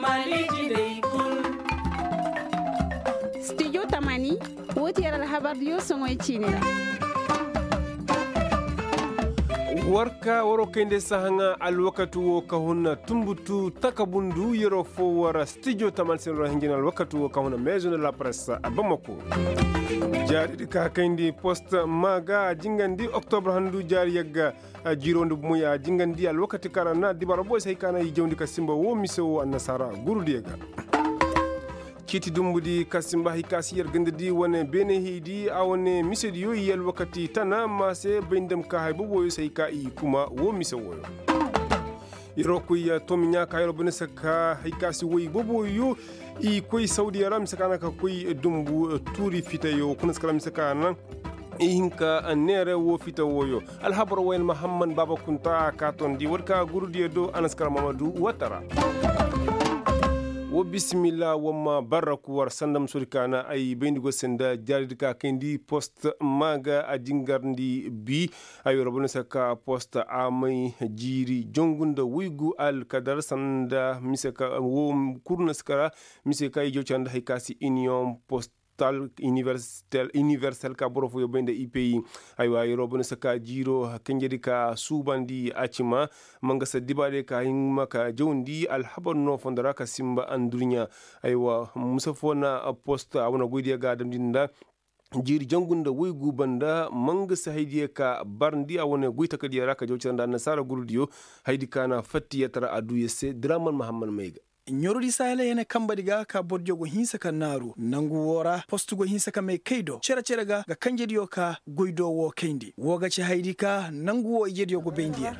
Studio Tamani woti yara habar yo songo chinira warka waro kende sahanga alwakatu wo kahuna tumbutu takabundu yero fo wara studio tamal sen ro hinjina alwakatu wo kahuna maison de la presse abamako jari ka kandi post maga jingandi octobre handu jari yagga jirondu muya jingandi alwakati karana dibaro boy say kana yewndi ka simba wo miso annasara gurudiyega kiti dumbudi kasimba hikasi yergandidi wane bene hidi awone misedi yo yel wakati tana mase bindam ka haybo sai ka i kuma wo miso wo iroko ya tominya ka yelo bene saka hikasi wo bobo yo i koy saudi arabia sakana ka koy dumbu turi fitayo kuna skala sakana ihinka nere wo fita woyo alhabra wayn muhammad baba kunta katon di warka gurudi do anaskara mamadu watara wo bismillah wamma baraku war sandam surikana ay bendigo senda jaridika kendi post maga adingarndi bi ay robone saka post amay jiri jongunda wuygu al kadar sanda misaka wo kurnaskara misaka ay jocanda haykasi union post tal universel ka borofo yo bende IPI aywa yorobone saka jiro kenjedi ka subandi achima manga sa dibade ka himma ka jondi alhabanno fondara ka simba andurnya aywa musafona posta awna goydiya ga damdinda jiri jangunda woygu banda manga sa haydiya ka barndi awone goyta ka diyara ka jowcanda nasara gurudiyo haydi kana fatti yatara adu yesse draman muhammad mayga nyorodi sahela yene kambadiga ka bodjogo hinsa ka naru nangu wora postugo hinsa ka me kaido cera ga kanjediyo ka goydo wo kendi woga ci haydika nangu wo ijediyo go bendier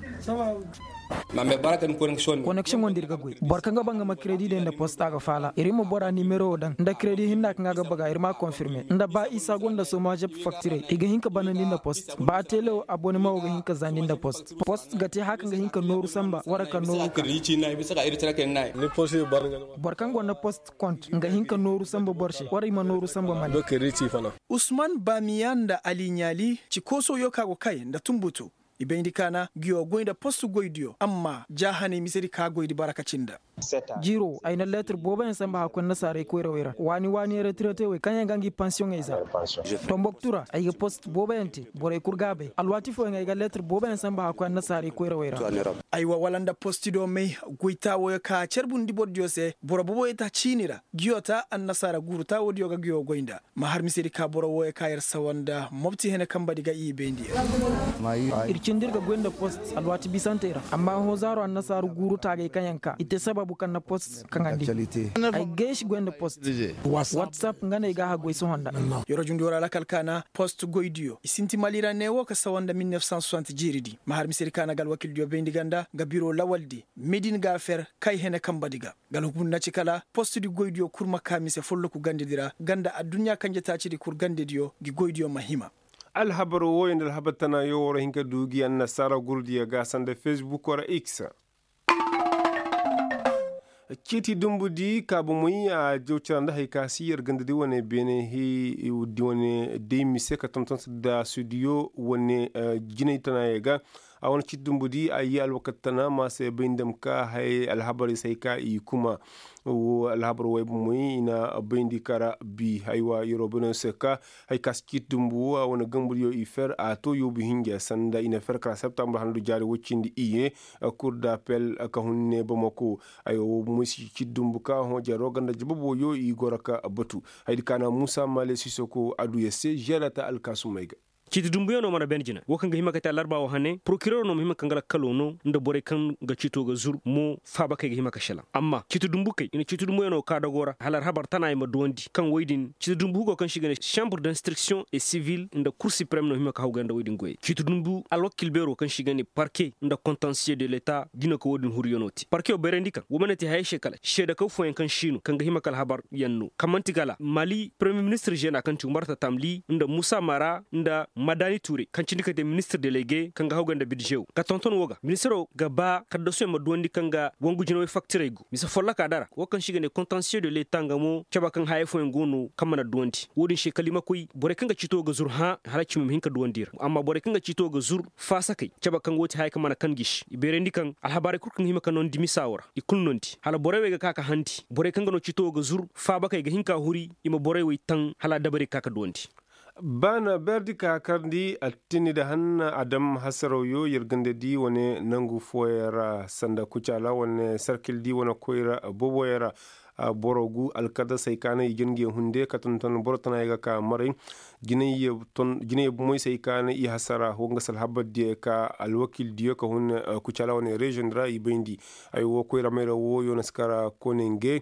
mambe baraka connection wondir ga goy barka nga banga ma credit de posta ga fala irimo bora numero dan nda credit hinna nga ga baga irma confirmer nda ba isa gonda so ma je facture iga hinka banani na post ba tele abonnement ga hinka zani na post ga te haka ga hinka noru samba wara ka noru krici na bisa ka irtira ken nay ni poste barka ngona post compte nga hinka noru samba borshe wara ma noru samba man do krici fana usman bamiyanda ali nyali cikoso yoka go kai nda tumbutu ibendi kana giyo goyda postu goydiyo amma jahane misiri ka goydi barakacinda jiro ayna lettre boba en samba hakon nasare ko rawera wani retraité we kanya gangi pension eza tomboktura ay post boba enti bore kurgabe alwati fo ngay ga lettre boba en samba hakon nasare ko rawera aywa walanda postido me goyta wo ka cerbundi boddio se boro bobo eta chinira giyota an nasara guruta wodi yoga giyo goynda ma har misiri ka boro wo ka yar sawanda mobti hene kambadi ga ibendi ircindirga gwenda post alwati bisantera amma ho zaro an nasaru guru tage kanyanka ite sababu kan na post kangandi ay gesh gwenda post whatsapp ngane ga ha goyso honda yoro jundi wala la kalkana post goydio isinti malira newo ka sawanda 1960 jiridi mahar misiri kana gal wakil dio bendi ganda ga biro lawaldi medin ga fer kay hene kambadiga gal hukunna cikala post di goydio kurma kamise follo ku gandidira ganda adunya kanje taci di kur gandidio gi goydio mahima alhabaro woyende alhabatana yoworo hinka duugi an nasara gurdiya ga sande facebook wara x kiti dumbudi kabu muy a jowciranda hay ka siyar gandadi wone bene hi wone demise ka tonton da studio wone jinaytana yega awon kiti dumbudi ayi alwakatana ma se bindam ka hay alhabari sai ka i kuma wo alhabar way muy ina bindi kara bi haywa yorobno seka hay kaskit dumbu wona gambul yo ifer a to yobu hinge sanda ina fer ka septembre handu jari woccindi iye cour d'appel ka hunne bamako ayo musi kidumbu ka ho jaro ganda jibobo yo i goraka batu haydi kana musa male sisoko adu yesse jelata alkasumayga citi dumbuya no mara benjina wakanga hima kata larba o hane procureur no hima kangala kalono nda bore kan ga cito ga zur mo faba kay hima kashela amma citi dumbu kay ina citi dumbuya no kada gora halar habar tana ma dondi kan woydin citi dumbu go kan shigane chambre d'instruction et civile nda cour suprême no hima ka hawga nda woydin goy citi dumbu alwakil bero kan shigane parquet nda contentieux de l'état dina ko wodin huriyonoti parquet o berendika womanati hayshe kala sheda ka fo en kan shinu kan ga hima kala habar yanno kamanti gala mali premier ministre jena kan tumarta tamli nda musa mara nda Madani Touré kan cindika de ministre délégué kan ga hawganda budget ka tonton woga ministro gaba kadda so ma dondi kan ga wongu jino facture go misa folla ka dara wakan shiga ne contentieux de l'état ngamo caba kan hayfo ngonu kamana dondi wodin she kalima koy bore kan ga cito ga zur ha halacci mum hinka dondir amma bore kan ga cito ga zur fasa kai caba kan woti hay kamana kan gish ibere ndikan alhabare kurkan hima kan non dimisawara ikul nondi hala bore we ga kaka hanti bore kan ga no cito ga zur fa ba kai ga hinka huri ima bore we tan hala dabari kaka dondi bana berdi kakardi attini da hanna adam hasarauyo yirgande di wane nangu foyera sanda kucala wane sarkil di wane koyra boboyera borogu alkada sai kana yinge hunde katonton bortana yaga ka marin gine moy sai kana i hasara ho ngasal habadde ka alwakil diyo ka hun kucala wane region ra ibendi ay wo koyra mera wo yo naskara konenge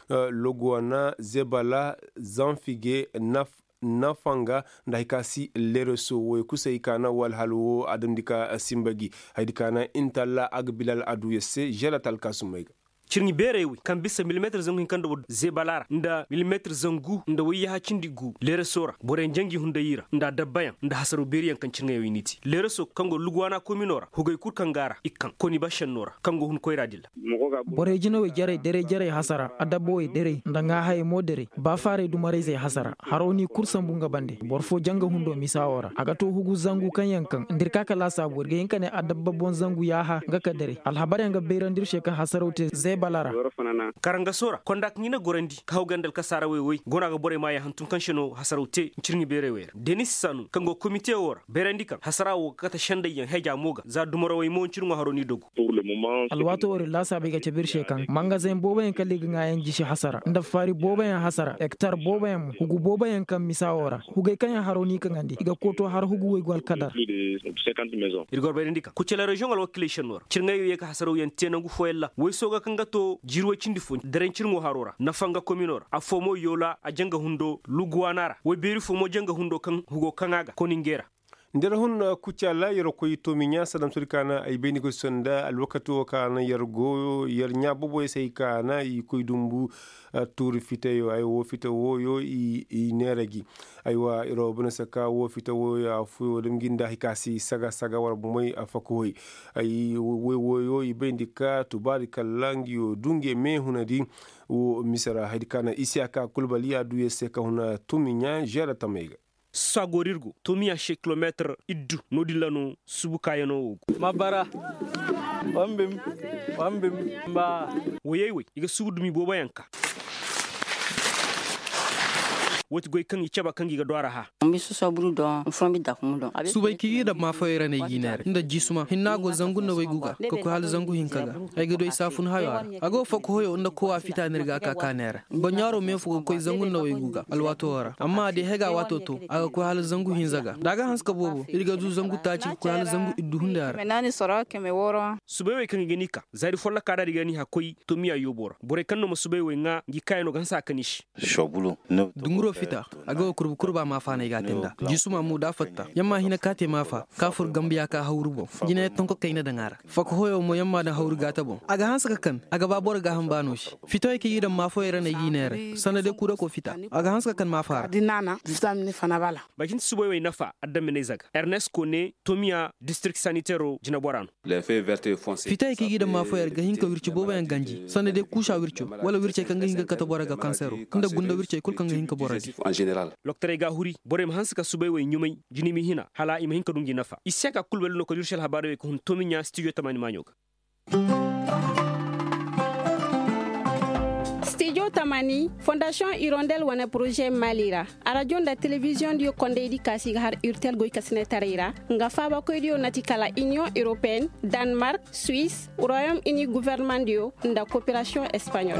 logwana zebala zanfige nafanga ndahikasi lereso wo kusai kana wal halwo adamdika simbagi haidikana intalla agbilal aduyese jelatal kasumaiga cirni berewi kan bisa millimeter zangu hin kando zebalara nda millimeter zangu nda wiya hacindi gu lere sora bore jangi hunda yira nda dabbayan nda hasaru beriyan kan cirnga yiniti lere so kango lugwana kominora hugay kur kangara ikkan koni bashan nora kango hun koyra dilla bore jino we jare hasara adabbo e dere nda nga hay modere ba fare du mare zai hasara haroni kursan bunga bande borfo janga hundo misawara aga to hugu zangu kan yankan ndir kaka la sabur ge yankane adabba bon zangu yaha ngaka dere alhabari nga beirandir sheka hasarote balara karanga sora kondak nyina gorandi kawgandal kasara wewe gona ga bore maya hantun kanshino hasarote cirni berewer denis sanu kango comité wora berandi kan hasarawo kata shanda yan heja moga za dumoro way mon cirngo haroni dogo alwato wori la sabe ga cebir shekan magasin boba en kalli ga yan jishi hasara nda fari boba en hasara hectare boba en hugu boba en kan misawora hugay kan haroni kan andi iga koto har hugu way gol kadar irgor berandi kan kucela region al wakilation wora cirngayo ye ka hasaro yan tenangu foyella way soga kan to jirwo cindi fo daren cirngo harora nafanga kominora a fomo yola a janga hundo lugwanara way beri fomo janga hundo kan hugo kangaga koningera nder hun kucala yero koy to minya sadam surkana ay beni ko sonda al wakatu kana yergo yer nyabobo sey kana i koy dumbu tour fiteyo ay wo fitewo yo i neregi ay wa iro bana saka wo fitewo ya fu dem ginda hikasi saga war moy afakoy ay wo yo i bendika tubarikallangi yo dunge me hunadi wo misara hadikana isiaka kulbali adu yeseka huna tuminya jera tamega sagorirgo tomiya she kilometre iddu nodilano subukayano mabara wambim ba woyewe iga subudumi boba yanka woti goy kan yicaba kan giga dora ha mi so saburu don fombi da kum don subay ki da ma fa yera ne ginare inda jisuma hinnago zangu na way guga ko hal zangu hinkaga ay ga doy safun hayo ago fa ko hoyo inda ko afita nirga ka kanera bonyaro me fu ko zangu na way guga alwato wara amma de hega wato to aga ko hal zangu hinzaga daga hanska bobo irga zu zangu taci ko hal zangu iddu hundara menani soro ke me woro subay kan genika zari folla kada diga ni hakoy to miya yobora bore kan no subay we nga gikayno gansa kanish shobulu dunguro fita aga kurba ma fa ne gatenda jisuma mu da fatta yamma hina kate ma fa kafur gambiya ka hawrubo jine ton ko kayna dangara fako hoyo mo yamma da hawru gata bon aga hanska kan aga babor ga hambano shi fito yake yidan ma fa yera ne ginere sanade kura ko fita aga hanska kan ma fara dinana vitamine fana bala bakin suboy we nafa adame ne zaga Ernest Kone Tomia district sanitaire jina borano les feuilles vertes foncées fita yake yidan ma fa yera ga hinka wirci boba yan ganji sanade kusha wirci wala wirce kan ga hinka kata boraga kansero inda gunda wirce kul kan ga hinka boraga en général loktere ga huri bore hanska subay we nyumay jini mi hina hala ima hinka dungi nafa isaka kulbel no ko dirshel habare ko hun tominya studio tamani manyoga studio tamani fondation irondel wana projet malira radio da television dio kondedi kasi har urtel goy kasne tarira nga faba ko dio natikala union européenne Danemark Suisse Royaume-Uni gouvernement dio nda coopération espagnole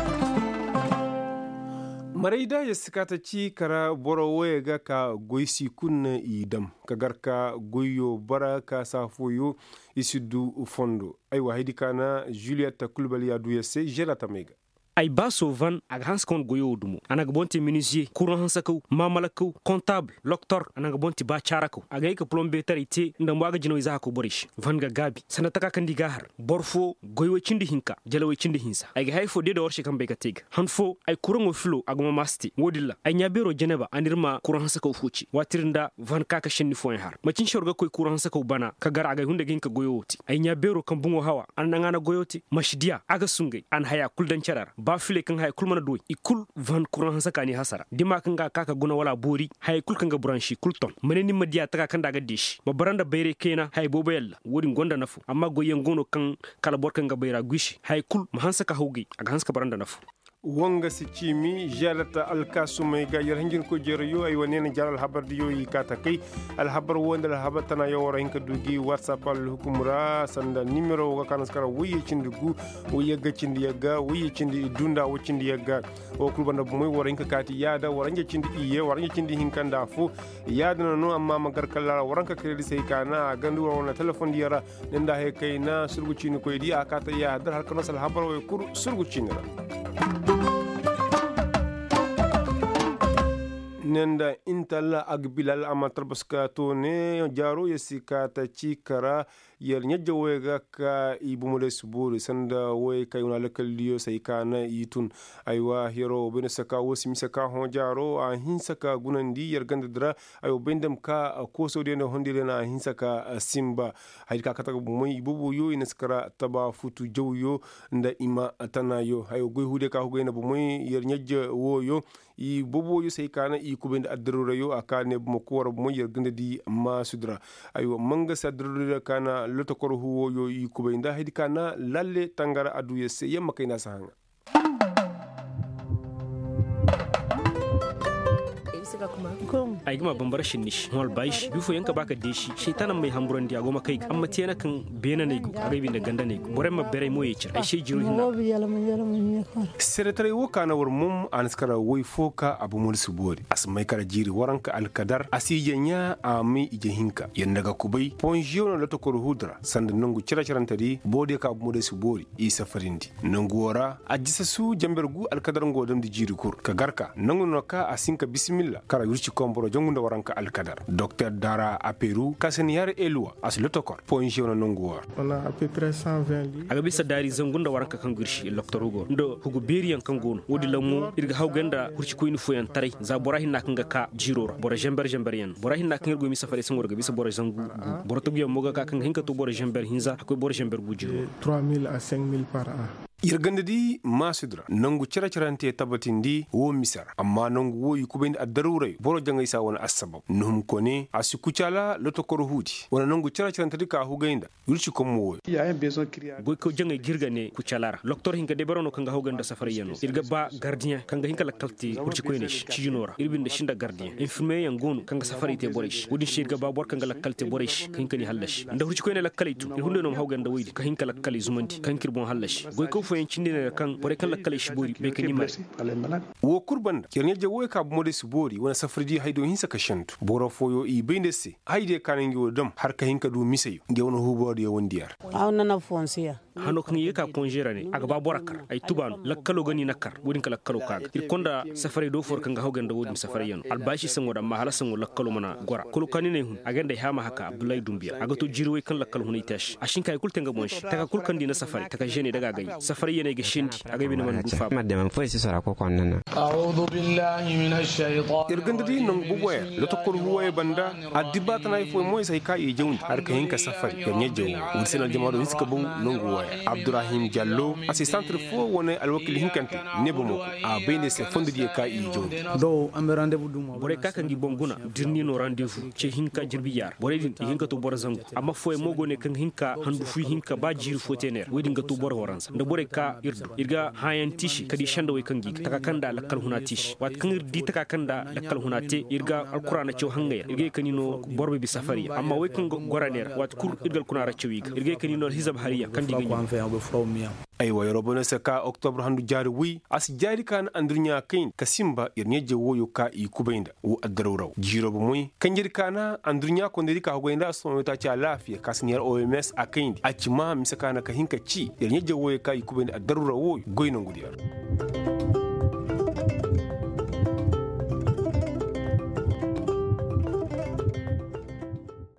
maraida ya sikata ci kara boro wega ka goisi kunna idam kagarka goyo bara ka safoyo isidu fondo aywa haidi kana Juliette Kulbali adu yese jela tamega ay baso van ag hans kon goyo dumo anaga bonti menuisier courant hansako mamalako comptable docteur anaga bonti ba charako aga ka plombe tarite ndam waga jino za ko borish van ga gabi sanataka kandi gahar borfo goyo cindi hinka jalawe cindi hinsa ay hayfo de do worshi kambe ka teg hanfo ay courant flo aguma masti wodilla ay nyabero jeneba anirma courant hansako fuci watirinda van kaka shenni fo har macin shorga koy courant hansako bana ka gar aga hunde ginka goyoti ay nyabero kambungo hawa annanga goyoti mashdiya aga sungay an haya kuldan charar ba file kan hay kulmana doy ikul van courant hansaka ni hasara dima kan ga kaka guna wala bori hay kul kan ga branchi kulton meneni madiya taka kan daga dish ba baranda bayre kena hay bobo yalla wodi gonda nafu amma goyen gono kan kala bor kan ga bayra gushi hay kul mahansaka hawgi aga hanska baranda nafu wonga si cimi jalata alkasumay ga yar hingin ko jero yo ay wonena jaral habar di yo yi kata kay al habar wonda al habar tana yo wara hinka dugi whatsapp al hukumra sanda numero ga kanas kara wiye cindugu wiye ga cindi yaga wiye cindi dunda wo cindi yaga o kulbanda bu moy wara hinka kati yada wara nge cindi iye wara nge cindi hinkanda fu yada no amma magar kala waranka kredi sai kana gandu wona telefon diyara nenda he kayna surgu cini ko di akata yada har kanas al habar wo kur surgu cinira nenda intalla agbilal amatar baska to ne jaro yesika ta cikara yar nyajja wega ka ibumule suburi sanda we kayuna lakalliyo sai kana yitun aywa hero bene saka wosi misaka hon jaro a hinsaka gunandi yar gandadra ayo bendam ka ko so de no hondire na hinsaka simba hayka kata moy bubu yo inaskara taba futu jawyo nda ima tanayo ayo goy hude ka hugena bu moy yar nyajja woyo i bubu yo sai kana i kubende adrura yo akane bu ko wara moy yar gandadi ma sudra ayo manga sadrura kana loto kor huwo yo i kubenda hedi kana lalle tangara adu yesse yamma kayna sahanga ay gama bambara shinish wal baish bifo yanka baka deshi shaytanan mai hamburan dia goma kai amma tiyana kan bena ne agabi da ganda ne bore ma bere mo yecir ay shay jiru hinna seretare wo kana war mum anskara woy foka abu mul subori asmai kara jiri waranka alkadar asijenya ami ije hinka yandaga kubai ponjion la to kor hudra sand nangu ciracirantari bode ka abu mul subori i safarindi nangu wara ajisa su jambergu alkadar ngodam di jiri kur ka garka nangu noka asinka bismillah kara yurci komboro jongunda waranka alkadar docteur dara aperu kaseniyar elwa aslotokor ponjion nanguwa on a à peu près 120 lits aga bisa dari zangunda waranka kan gurshi docteur ugo ndo hugu beriyan kan gono wodi lamu irga hawganda hurci koyni foyan tare za bora hinna kan ga ka jirora bora jember yan bora hinna kan irgo mi safari sangor ga bisa bora zangu bora to biya moga ka kan hinka to bora jember hinza akoy bora jember bu jiro 3000 à 5000 par an irgandadi masudra nangu ciracirante tabatindi wo misar amma nangu wo yukubeni addarurai boro janga isa wona asbab num kone asikucala lotokoro hudi wona nangu ciracirante ka hugainda yurci komo wo il y a un besoin criant goy ko janga girgane kucalara docteur hinka de barono kanga huganda safari yano irga ba gardien kanga hinka lakalti hurci koyne cijinora irbinde shinda gardien infirmier yangono kanga safari te borish wodi shirga ba bor kanga lakalte borish hinka ni hallash nda hurci koyne lakalitu hunde no hawganda waydi ka hinka lakali zumanti kankir bon hallash goy ko cindina kan bore kan lakkale shibori be kan yimma wo kurbanda kernyeje wo ka mode subori wona safridi haydo hinsa ka shantu boro foyo i bendese hayde kanangi wo dam har ka hinka du misayo nge wono hubode yo wondiyar awna na fonsiya hano kan yeka konjera ne aga ba borakar ay tubano lakkalo gani nakar wodin ka lakkalo kaga ir konda safari do for kan ga hawganda wodin safari yano albashi sango da mahala sango lakkalo mana gora kulu kanine hun aganda hama haka abdullahi dumbiya aga to jirwe kan lakkalo hun itash ashin kay kultenga monshi taka kulkan dina safari taka jene daga gai safari yana ga shindi aga bin man dufa madde man foi sisora ko konnana a'udhu billahi minash shaitan irgandadi nan bugoya loto kor huwaye banda adibata nay fo moy say ka e jawndi har ka hinka safari kernyeje wo wursinal jamaado hiska bu nangu Abdurrahim Diallo assistant fo wona alwakil hinkante nebo moko a bene se fondidi ka i jodi do am rendez-vous dum bore kaka ngi bonguna dirni no rendez-vous ci hinka jirbi yar bore din hinka to bor zangu amma fo mogo ne kan hinka handu fu hinka ba jiri fo tener wedi nga to bor horansa nda bore ka irga hayan tishi kadi shanda way kan gi taka kanda lakkal huna tishi wat kan irdi taka kanda lakkal huna te irga alqur'ana ci hangaya irge kanino borbe bi safari amma way kan goraner wat kur irgal kuna raciwi irge kanino hizab hariya kandi gi aywa yorobone se ka octobre handu jari wi as jari kan andrunya kain kasimba irnye jewo yo ka i kubenda wo addaruraw jirobo muy kanjir kana andrunya ko ndiri ka goinda so ta cha lafiya kasniyar OMS akain achima misakana ka hinka ci irnye jewo yo ka i kubenda addaruraw wo goyno ngudiyar